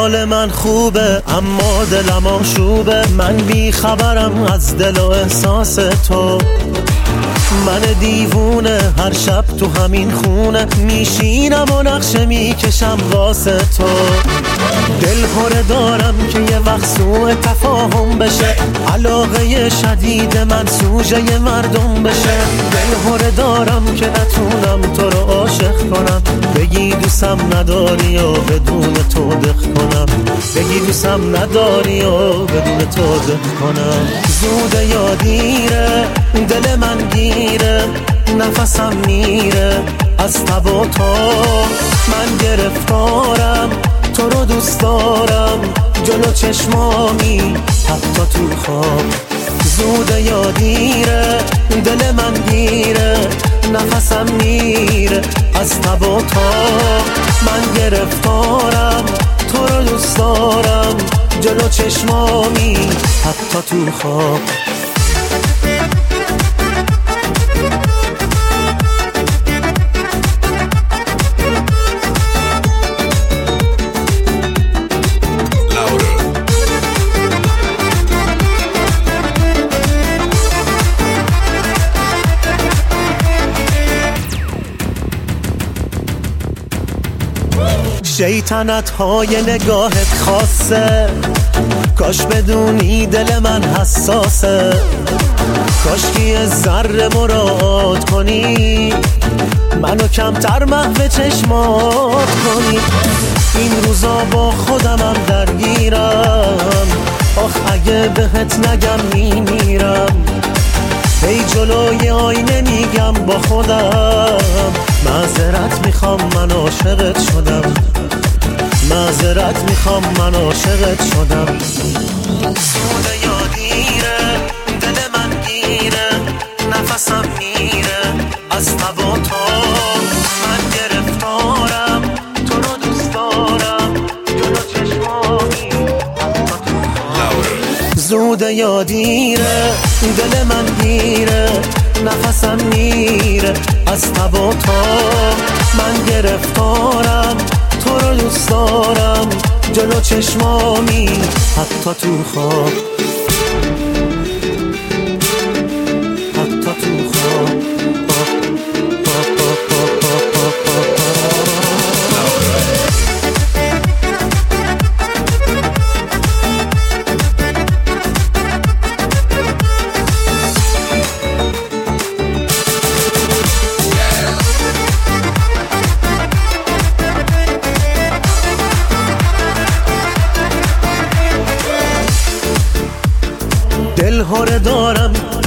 حال من خوبه اما دلم آشوبه. من بی خبرم از دل و احساس تو، من دیوونه هر شب تو همین خونه میشینم و نقشه میکشم واسه تو. دل هره دارم که یه وقت سوء تفاهم بشه، علاقه شدید من سوژه مردم بشه. دل هره دارم که نتونم تو رو عاشق کنم، بگی دوستم نداری و بدون تو دق کنم، بگی دوستم نداری و بدون تو دق کنم. زوده یا دیره دل من گیره، نفسم میره از تب و تا. من گرفتارم تو رو دوست دارم، جلو چشمامی حتی تو خواب. زوده یا دیره دل من گیره، نفسم میره از تب و تا. من گرفتارم تو رو دوست دارم، جلو چشمامی حتی تو خواب. شیطنت های نگاهت خاصه، کاش بدونی دل من حساسه. کاش که یه ذره مراعات کنی، منو کمتر محو چشمات کنی. این روزا با خودمم درگیرم، آخ اگه بهت نگم میمیرم. هی جلوی آینه میگم با خودم، معذرت میخوام من عاشقت شدم، معذرت میخوام من عاشقت شدم. زوده یا دیره دل من گیره، نفسم میره از تب و تا. من گرفتارم تو رو دوست دارم، جلو چشمانی زوده یا دیره دل من گیره، نفسم میره از تب و تا. من گرفتارم تو رو دوست دارم، جلو چشمامی حتی تو خواب، حتی تو خواب. دل هره دارم